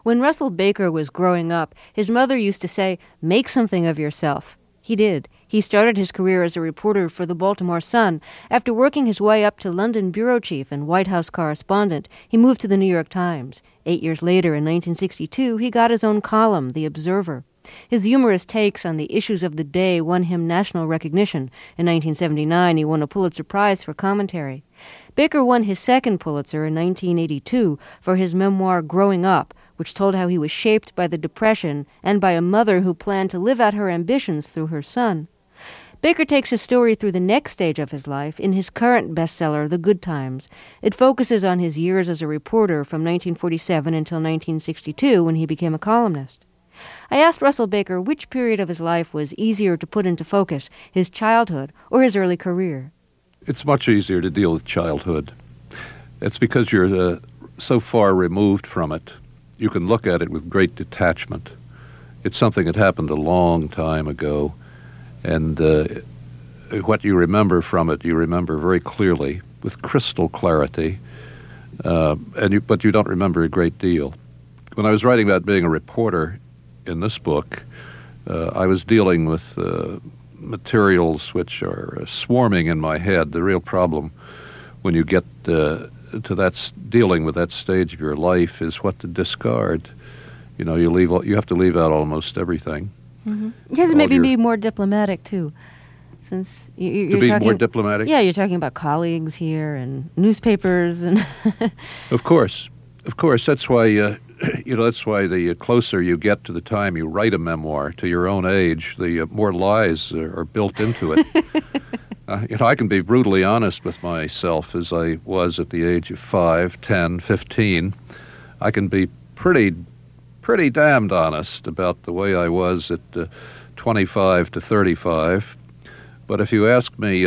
When Russell Baker was growing up, his mother used to say, "Make something of yourself." He did. He started his career as a reporter for the Baltimore Sun. After working his way up to London bureau chief and White House correspondent, he moved to the New York Times. 8 years later, in 1962, he got his own column, The Observer. His humorous takes on the issues of the day won him national recognition. In 1979, he won a Pulitzer Prize for commentary. Baker won his second Pulitzer in 1982 for his memoir Growing Up, which told how he was shaped by the Depression and by a mother who planned to live out her ambitions through her son. Baker takes his story through the next stage of his life in his current bestseller, The Good Times. It focuses on his years as a reporter from 1947 until 1962 when he became a columnist. I asked Russell Baker which period of his life was easier to put into focus, his childhood or his early career. It's much easier to deal with childhood. It's because you're so far removed from it. You can look at it with great detachment. It's something that happened a long time ago, and what you remember from it, you remember very clearly, with crystal clarity, but you don't remember a great deal. When I was writing about being a reporter in this book, I was dealing with materials which are swarming in my head. The real problem when you get to dealing with that stage of your life is what to discard. You know, you have to leave out almost everything. Mm-hmm. You have to maybe be more diplomatic too, since you're talking more diplomatic. Yeah, you're talking about colleagues here and newspapers and. Of course. That's why that's why the closer you get to the time you write a memoir to your own age, the more lies are built into it. I can be brutally honest with myself as I was at the age of 5, 10, 15. I can be pretty damned honest about the way I was at 25 to 35. But if you ask me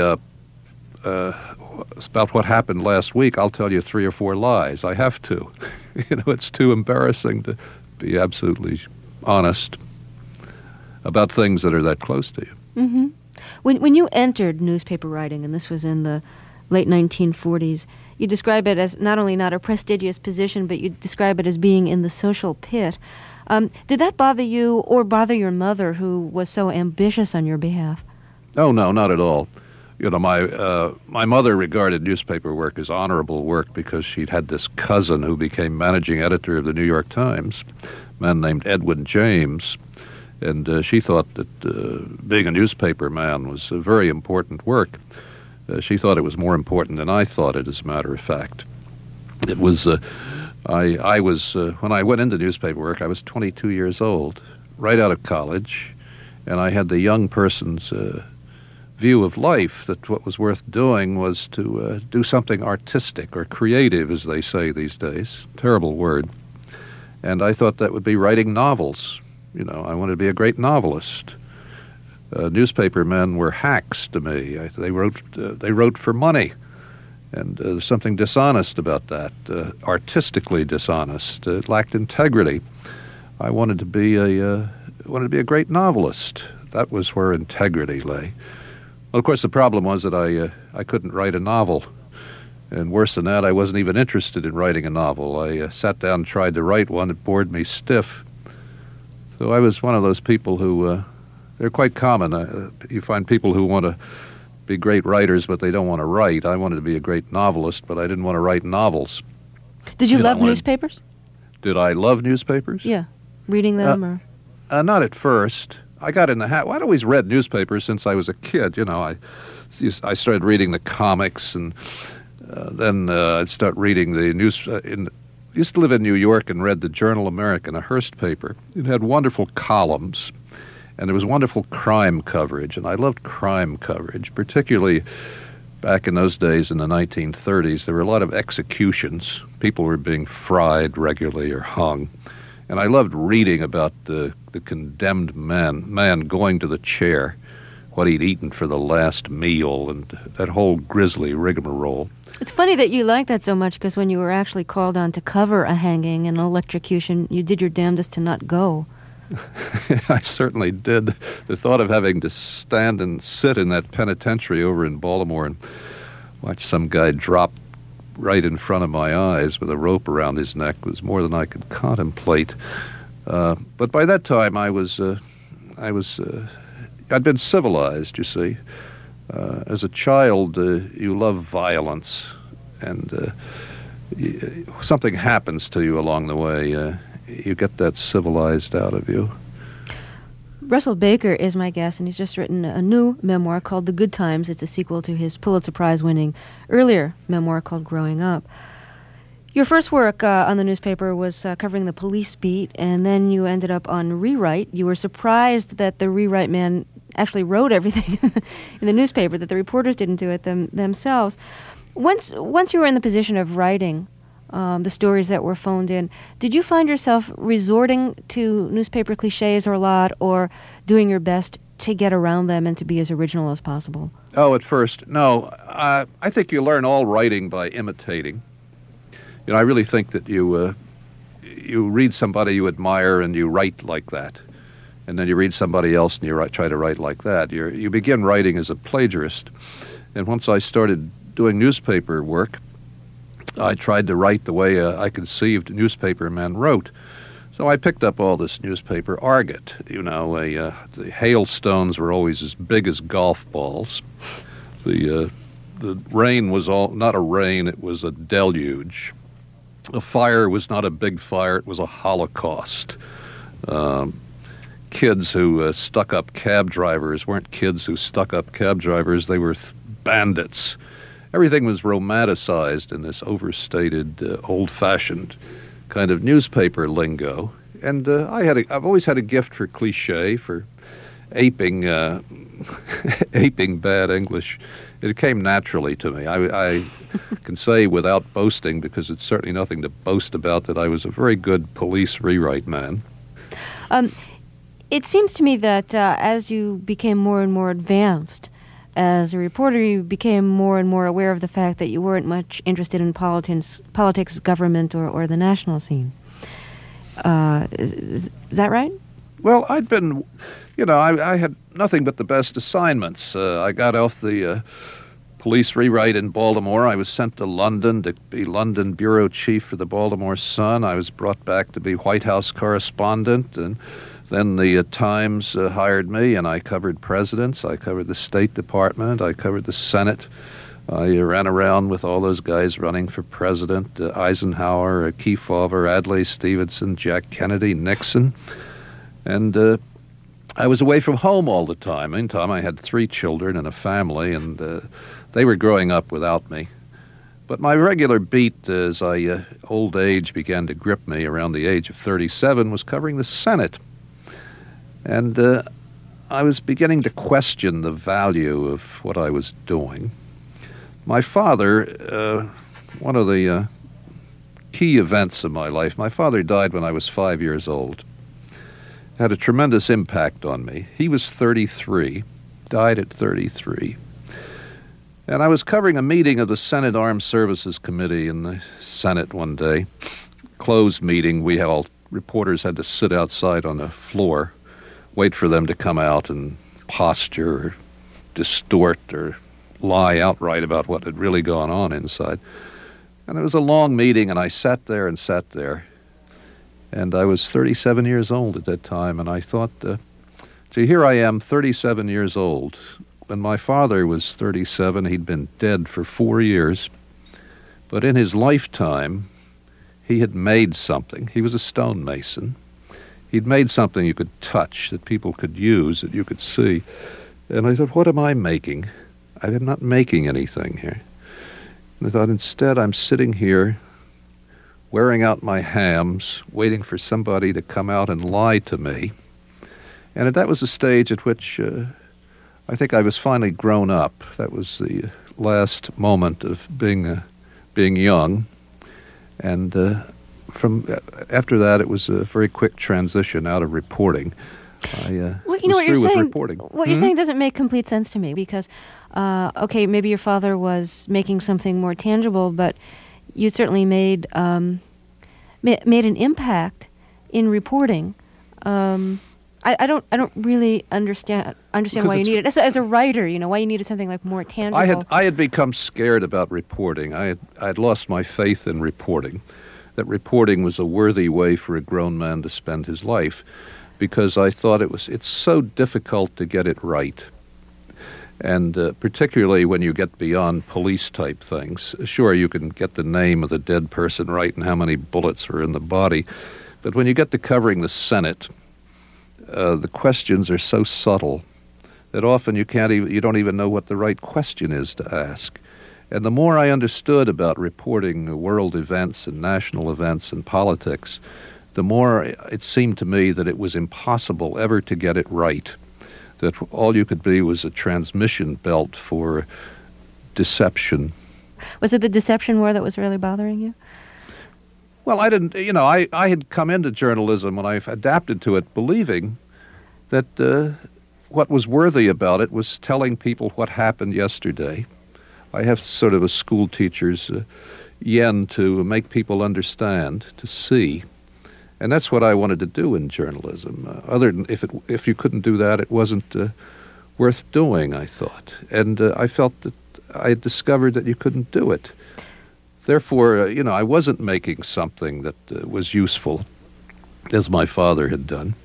about what happened last week, I'll tell you 3 or 4 lies. I have to. It's too embarrassing to be absolutely honest about things that are that close to you. Mm-hmm. When you entered newspaper writing, and this was in the late 1940s, you describe it as not only not a prestigious position, but you describe it as being in the social pit. Did that bother you or bother your mother, who was so ambitious on your behalf? Oh, no, not at all. My mother regarded newspaper work as honorable work because she'd had this cousin who became managing editor of the New York Times, a man named Edwin James. And she thought that being a newspaper man was a very important work. She thought it was more important than I thought it, as a matter of fact. It was, I was, when I went into newspaper work, I was 22 years old, right out of college, and I had the young person's view of life that what was worth doing was to do something artistic or creative, as they say these days. Terrible word. And I thought that would be writing novels. I wanted to be a great novelist. Newspaper men were hacks to me. They wrote for money, and there's something dishonest about that. Artistically dishonest. It lacked integrity. I wanted to be a great novelist. That was where integrity lay. Well, of course, the problem was that I couldn't write a novel. And worse than that, I wasn't even interested in writing a novel. I sat down and tried to write one. It bored me stiff. So I was one of those people who, they're quite common. You find people who want to be great writers, but they don't want to write. I wanted to be a great novelist, but I didn't want to write novels. Did you love newspapers? Did I love newspapers? Yeah. Reading them or? Not at first. I got in the habit. I'd always read newspapers since I was a kid. I started reading the comics, and then I'd start reading the news. I used to live in New York and read the Journal American, a Hearst paper. It had wonderful columns, and there was wonderful crime coverage, and I loved crime coverage, particularly back in those days in the 1930s. There were a lot of executions. People were being fried regularly or hung, and I loved reading about the condemned man going to the chair, what he'd eaten for the last meal, and that whole grisly rigmarole. It's funny that you like that so much, because when you were actually called on to cover a hanging and an electrocution, you did your damnedest to not go. I certainly did. The thought of having to stand and sit in that penitentiary over in Baltimore and watch some guy drop right in front of my eyes with a rope around his neck was more than I could contemplate. But by that time, I'd been civilized, you see. As a child, you love violence, and something happens to you along the way. You get that civilized out of you. Russell Baker is my guest, and he's just written a new memoir called The Good Times. It's a sequel to his Pulitzer Prize-winning earlier memoir called Growing Up. Your first work on the newspaper was covering the police beat, and then you ended up on Rewrite. You were surprised that the Rewrite man actually wrote everything in the newspaper, that the reporters didn't do it themselves. Once you were in the position of writing the stories that were phoned in, did you find yourself resorting to newspaper cliches a lot, or doing your best to get around them and to be as original as possible? Oh, at first, no. I think you learn all writing by imitating. I really think that you read somebody you admire and you write like that. And then you read somebody else and you try to write like that. You begin writing as a plagiarist. And once I started doing newspaper work, I tried to write the way I conceived newspaper men wrote. So I picked up all this newspaper argot. The hailstones were always as big as golf balls. The rain was not a rain, it was a deluge. A fire was not a big fire, it was a holocaust. Kids who stuck up cab drivers weren't kids who stuck up cab drivers, they were bandits. Everything was romanticized in this overstated, old-fashioned kind of newspaper lingo. And I've always had a gift for cliche, for aping bad English. It came naturally to me. I can say without boasting, because it's certainly nothing to boast about, that I was a very good police rewrite man. It seems to me that as you became more and more advanced as a reporter, you became more and more aware of the fact that you weren't much interested in politics, government, or the national scene. Is that right? Well, I'd been, I had nothing but the best assignments. I got off the police rewrite in Baltimore. I was sent to London to be London bureau chief for the Baltimore Sun. I was brought back to be White House correspondent, and then the Times hired me, and I covered presidents. I covered the State Department. I covered the Senate. I ran around with all those guys running for president, Eisenhower, Kefauver, Adlai Stevenson, Jack Kennedy, Nixon. And I was away from home all the time. Meantime, I had 3 children and a family, and they were growing up without me. But my regular beat as old age began to grip me around the age of 37 was covering the Senate. And I was beginning to question the value of what I was doing. My father, one of the key events of my life, my father died when I was 5 years old. Had a tremendous impact on me. He was 33, died at 33. And I was covering a meeting of the Senate Armed Services Committee in the Senate one day. Closed meeting. Reporters had to sit outside on the floor, wait for them to come out and posture or distort or lie outright about what had really gone on inside. And it was a long meeting, and I sat there. And I was 37 years old at that time, and I thought, here I am, 37 years old. When my father was 37, he'd been dead for 4 years. But in his lifetime, he had made something. He was a stonemason. He'd made something you could touch, that people could use, that you could see. And I thought, what am I making? I'm not making anything here. And I thought, instead, I'm sitting here wearing out my hams, waiting for somebody to come out and lie to me. And that was the stage at which I think I was finally grown up. That was the last moment of being young. And after that, it was a very quick transition out of reporting. What you're saying, what you're saying doesn't make complete sense to me, because, maybe your father was making something more tangible, but you certainly made an impact in reporting. I don't really understand why you needed as a writer. Why you needed something like more tangible. I had become scared about reporting. I had lost my faith in reporting. That reporting was a worthy way for a grown man to spend his life, because I thought it's so difficult to get it right. And particularly when you get beyond police-type things. Sure, you can get the name of the dead person right and how many bullets are in the body. But when you get to covering the Senate, the questions are so subtle that often you don't even know what the right question is to ask. And the more I understood about reporting world events and national events and politics, the more it seemed to me that it was impossible ever to get it right. That all you could be was a transmission belt for deception. Was it the deception war that was really bothering you? Well, I didn't, I had come into journalism and I've adapted to it believing that what was worthy about it was telling people what happened yesterday. I have sort of a school teacher's yen to make people understand, to see. And that's what I wanted to do in journalism. Other than if you couldn't do that, it wasn't worth doing, I thought. And I felt that I had discovered that you couldn't do it. Therefore, I wasn't making something that was useful, as my father had done.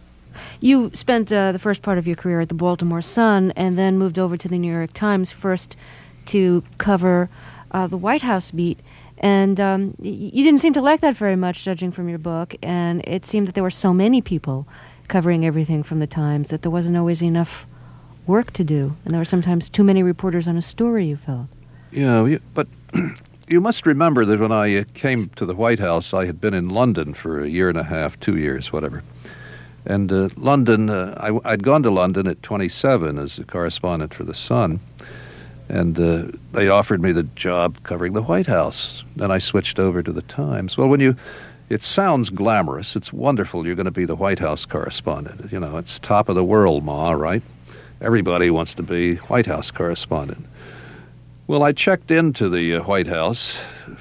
You spent the first part of your career at the Baltimore Sun and then moved over to the New York Times, first to cover the White House beat. And you didn't seem to like that very much, judging from your book. And it seemed that there were so many people covering everything from the Times that there wasn't always enough work to do. And there were sometimes too many reporters on a story, you felt. Yeah, but you must remember that when I came to the White House, I had been in London for a year and a half, 2 years, whatever. And London, I'd gone to London at 27 as a correspondent for The Sun. And they offered me the job covering the White House. Then I switched over to the Times. Well, it sounds glamorous. It's wonderful. You're going to be the White House correspondent. It's top of the world, Ma, right? Everybody wants to be White House correspondent. Well, I checked into the White House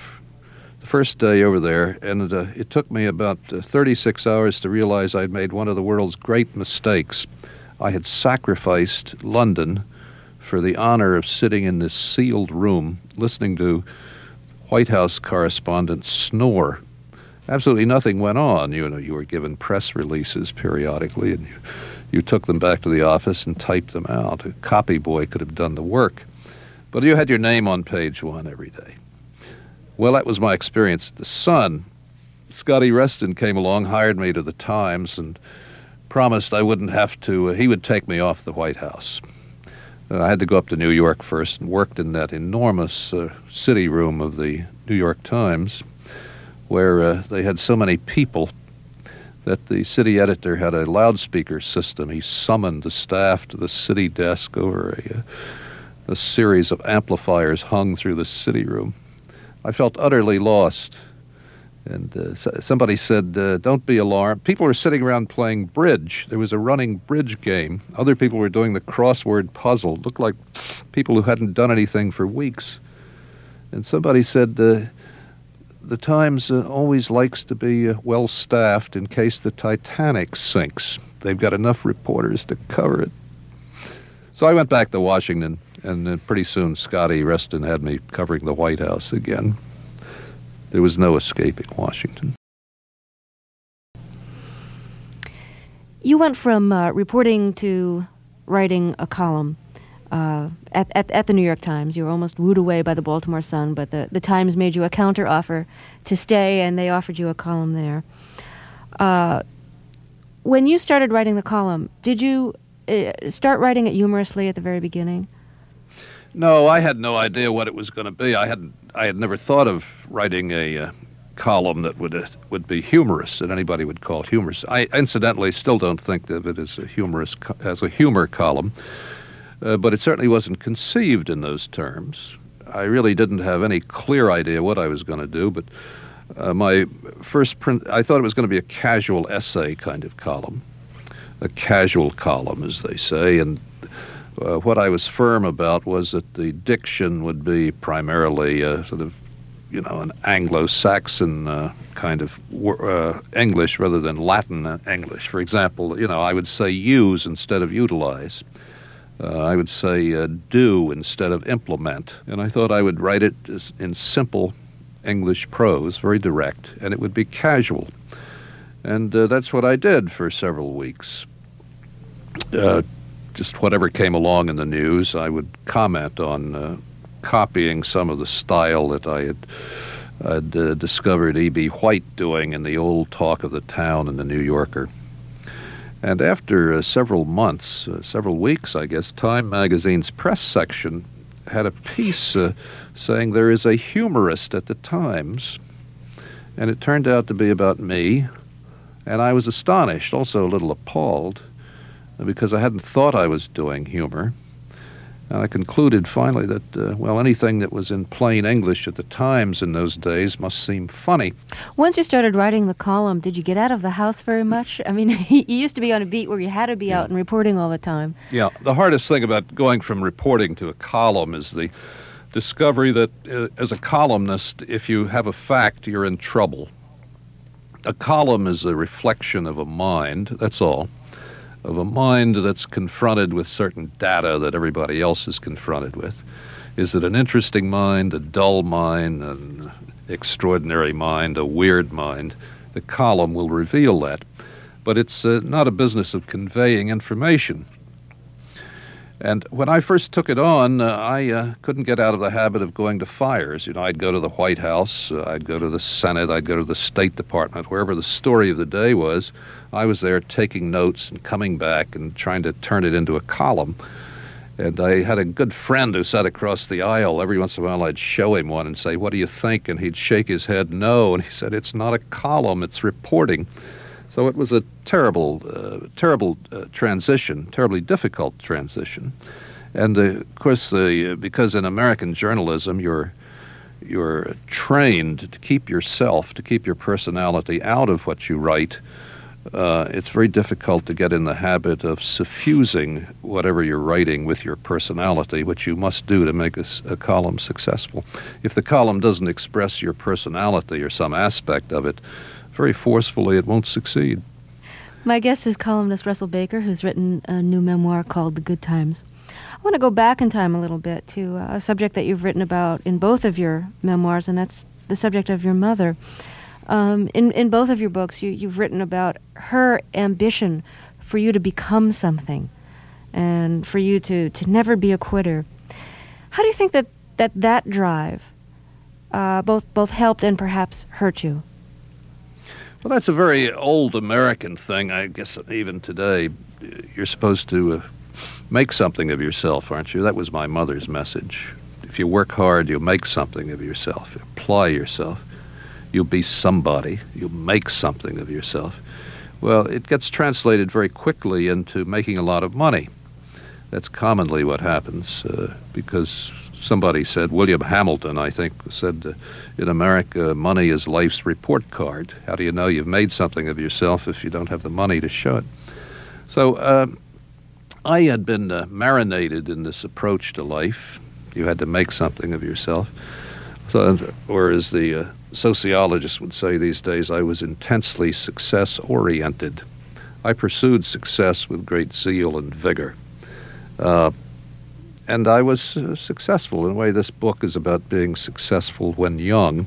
the first day over there, and it took me about 36 hours to realize I'd made one of the world's great mistakes. I had sacrificed London for the honor of sitting in this sealed room listening to White House correspondents snore. Absolutely nothing went on. You were given press releases periodically, and you took them back to the office and typed them out. A copy boy could have done the work. But you had your name on page one every day. Well, that was my experience at the Sun. Scotty Reston came along, hired me to the Times, and promised I wouldn't have to, he would take me off the White House. I had to go up to New York first and worked in that enormous city room of the New York Times, where they had so many people that the city editor had a loudspeaker system. He summoned the staff to the city desk over a series of amplifiers hung through the city room. I felt utterly lost. And somebody said, don't be alarmed. People were sitting around playing bridge. There was a running bridge game. Other people were doing the crossword puzzle. It looked like people who hadn't done anything for weeks. And somebody said, the Times always likes to be well-staffed in case the Titanic sinks. They've got enough reporters to cover it. So I went back to Washington, and then pretty soon Scotty Reston had me covering the White House again. There was no escaping Washington. You went from reporting to writing a column at the New York Times. You were almost wooed away by the Baltimore Sun, but the Times made you a counter-offer to stay, and they offered you a column there. When you started writing the column, did you start writing it humorously at the very beginning? No, I had no idea what it was going to be. I had never thought of writing a column that would be humorous, that anybody would call humorous. I incidentally still don't think of it as a humor column, but it certainly wasn't conceived in those terms. I really didn't have any clear idea what I was going to do, but my first print, I thought it was going to be a casual essay kind of column, a casual column, as they say, and what I was firm about was that the diction would be primarily sort of, an Anglo-Saxon kind of English rather than Latin English. For example, I would say use instead of utilize. I would say do instead of implement. And I thought I would write it in simple English prose, very direct, and it would be casual. And that's what I did for several weeks. Just whatever came along in the news, I would comment on, copying some of the style that I'd discovered E.B. White doing in the old Talk of the Town and the New Yorker. And after several months, several weeks, I guess, Time magazine's press section had a piece saying there is a humorist at the Times, and it turned out to be about me, and I was astonished, also a little appalled, because I hadn't thought I was doing humor. And I concluded finally that, anything that was in plain English at the Times in those days must seem funny. Once you started writing the column, did you get out of the house very much? I mean, you used to be on a beat where you had to be out and reporting all the time. Yeah, the hardest thing about going from reporting to a column is the discovery that as a columnist, if you have a fact, you're in trouble. A column is a reflection of a mind, that's all. Of a mind that's confronted with certain data that everybody else is confronted with. Is it an interesting mind, a dull mind, an extraordinary mind, a weird mind? The column will reveal that. But it's not a business of conveying information. And when I first took it on, I couldn't get out of the habit of going to fires. I'd go to the White House, I'd go to the Senate, I'd go to the State Department, wherever the story of the day was. I was there taking notes and coming back and trying to turn it into a column. And I had a good friend who sat across the aisle. Every once in a while I'd show him one and say, "What do you think?" And he'd shake his head, "No." And he said, "It's not a column, it's reporting." So it was a terrible transition, terribly difficult transition. And of course, because in American journalism, you're trained to keep yourself, to keep your personality out of what you write. It's very difficult to get in the habit of suffusing whatever you're writing with your personality, which you must do to make a column successful. If the column doesn't express your personality or some aspect of it very forcefully, it won't succeed. My guest is columnist Russell Baker, who's written a new memoir called The Good Times. I want to go back in time a little bit to a subject that you've written about in both of your memoirs, and that's the subject of your mother. In both of your books, you've written about her ambition for you to become something and for you to never be a quitter. How do you think that drive both helped and perhaps hurt you? Well, that's a very old American thing. I guess even today, you're supposed to make something of yourself, aren't you? That was my mother's message. If you work hard, you'll make something of yourself. Apply yourself. You'll be somebody. You'll make something of yourself. Well, it gets translated very quickly into making a lot of money. That's commonly what happens because somebody said, William Hamilton, I think, said, in America, money is life's report card. How do you know you've made something of yourself if you don't have the money to show it? So I had been marinated in this approach to life. You had to make something of yourself. So, or as the sociologists would say these days, I was intensely success-oriented. I pursued success with great zeal and vigor. And I was successful. In a way, this book is about being successful when young.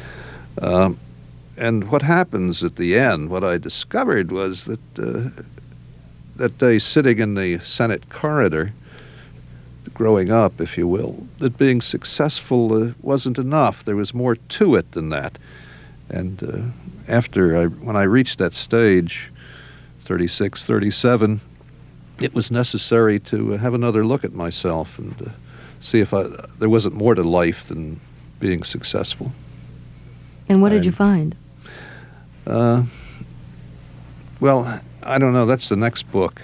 And what happens at the end, what I discovered was that that day sitting in the Senate corridor, growing up, if you will, that being successful wasn't enough. There was more to it than that. And when I reached that stage, 36, 37, it was necessary to have another look at myself and see if there wasn't more to life than being successful. And what did you find? Well, I don't know. That's the next book.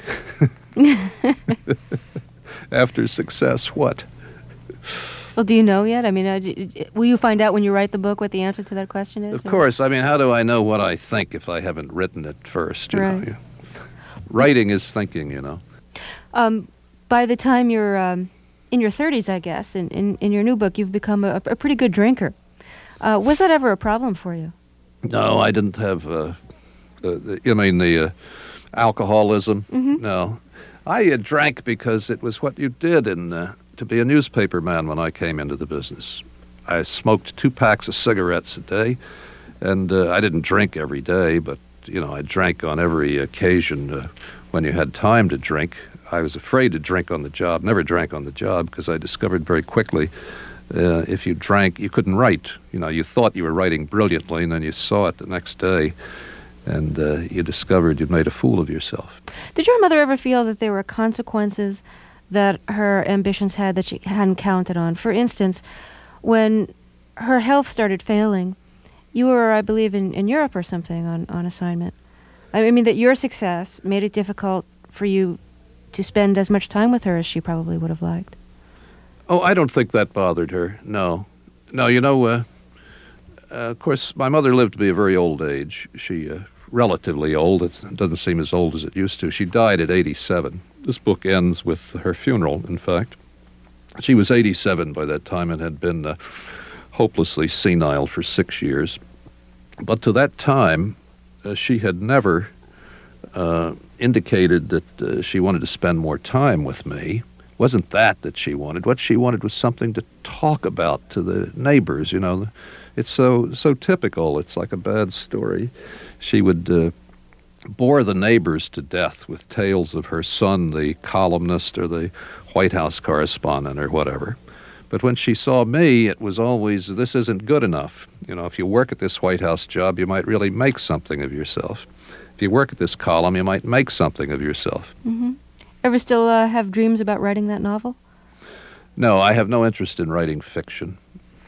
After success, what? Well, do you know yet? I mean, will you find out when you write the book what the answer to that question is? Of course. I mean, how do I know what I think if I haven't written it first? You right. know? Writing is thinking, you know. By the time you're in your 30s, I guess, in your new book, you've become a pretty good drinker. Was that ever a problem for you? No, I didn't have, you mean the alcoholism? Mm-hmm. No. I drank because it was what you did to be a newspaper man when I came into the business. I smoked 2 packs of cigarettes a day, and I didn't drink every day, but, I drank on every occasion when you had time to drink. I was afraid to drink on the job, never drank on the job, because I discovered very quickly if you drank, you couldn't write. You thought you were writing brilliantly, and then you saw it the next day, and you discovered you'd made a fool of yourself. Did your mother ever feel that there were consequences that her ambitions had that she hadn't counted on? For instance, when her health started failing, you were, I believe, in Europe or something on assignment. I mean, that your success made it difficult for you to spend as much time with her as she probably would have liked. Oh, I don't think that bothered her. No. No, of course, my mother lived to be a very old age. She, relatively old. It doesn't seem as old as it used to. She died at 87. This book ends with her funeral, in fact. She was 87 by that time and had been hopelessly senile for 6 years. But to that time, she had never indicated that she wanted to spend more time with me. It wasn't that she wanted. What she wanted was something to talk about to the neighbors. It's so typical. It's like a bad story. She would bore the neighbors to death with tales of her son, the columnist or the White House correspondent or whatever. But when she saw me, it was always, this isn't good enough. If you work at this White House job, you might really make something of yourself. If you work at this column, you might make something of yourself. Mm-hmm. Ever still have dreams about writing that novel? No, I have no interest in writing fiction.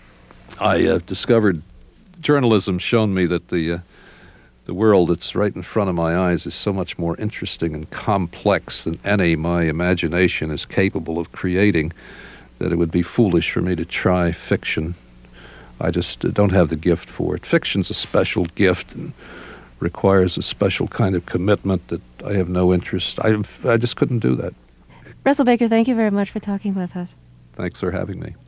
I discovered journalism's shown me that the world that's right in front of my eyes is so much more interesting and complex than any my imagination is capable of creating, that it would be foolish for me to try fiction. I just don't have the gift for it. Fiction's a special gift and requires a special kind of commitment that I have no interest. I just couldn't do that. Russell Baker, thank you very much for talking with us. Thanks for having me.